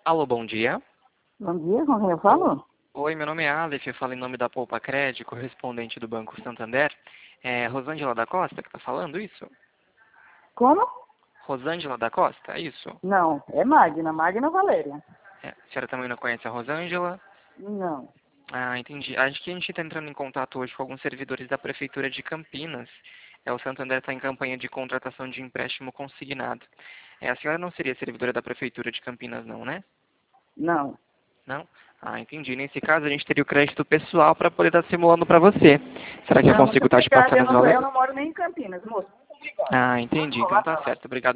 Alô, bom dia. Bom dia, com quem eu falo? Oi, meu nome é Aleph, eu falo em nome da Poupa Cred, correspondente do Banco Santander. É Rosângela da Costa que está falando isso? Como? Rosângela da Costa, é isso? Não, é Magna Valéria. A senhora também não conhece a Rosângela? Não. Ah, entendi. Acho que a gente está entrando em contato hoje com alguns servidores da Prefeitura de Campinas. O Santander está em campanha de contratação de empréstimo consignado. A senhora não seria servidora da Prefeitura de Campinas, não, né? Não. Não? Ah, entendi. Nesse caso, a gente teria o crédito pessoal para poder estar simulando para você. Será que eu Não, muito consigo estar te obrigada. passando os valores? Eu não moro nem em Campinas, moço. Ah, entendi. Então tá certo. Obrigado.